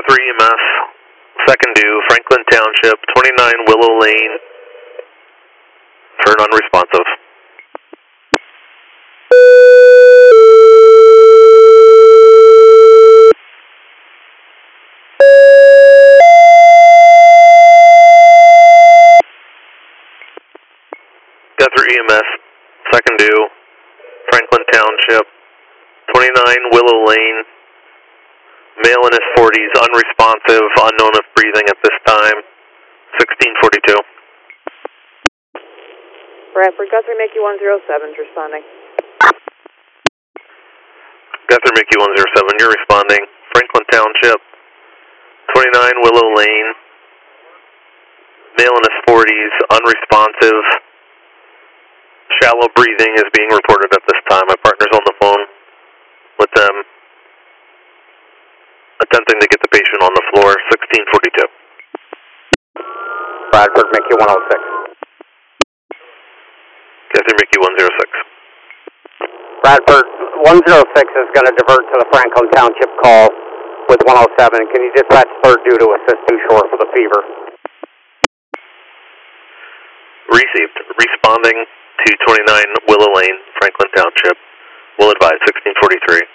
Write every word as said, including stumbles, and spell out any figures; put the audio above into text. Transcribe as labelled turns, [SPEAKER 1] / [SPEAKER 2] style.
[SPEAKER 1] Guthrie E M S, second due, Franklin Township, twenty-nine Willow Lane, turn unresponsive. Guthrie E M S, second due, Franklin Township, twenty-nine Willow Lane, male in his forties, unresponsive, unknown if breathing at this time, sixteen forty-two.
[SPEAKER 2] Bradford, Guthrie Mickey one zero seven is responding.
[SPEAKER 1] Guthrie Mickey one zero seven, you're responding. Franklin Township, twenty-nine Willow Lane, male in his forties, unresponsive, shallow breathing is being reported at this time. My partner's on the phone with them, attempting to get the patient on the floor, sixteen forty-two.
[SPEAKER 3] Bradford Mickey one oh six.
[SPEAKER 1] Guthrie Mickey one zero six.
[SPEAKER 3] Bradford one zero six is going to divert to the Franklin Township call with one oh seven. Can you dispatch third due to assist too short for the fever?
[SPEAKER 1] Received. Responding to twenty-nine Willow Lane, Franklin Township. Will advise, sixteen forty-three.